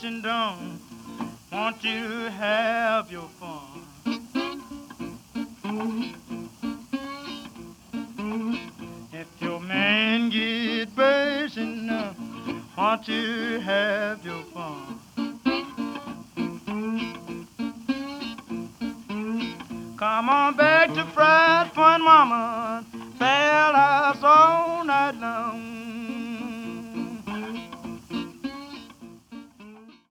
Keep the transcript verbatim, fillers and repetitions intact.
bursting down. Want you to have your fun. If your man get bursting up, want you to have your fun. Come on back to Fried Fun, Mama.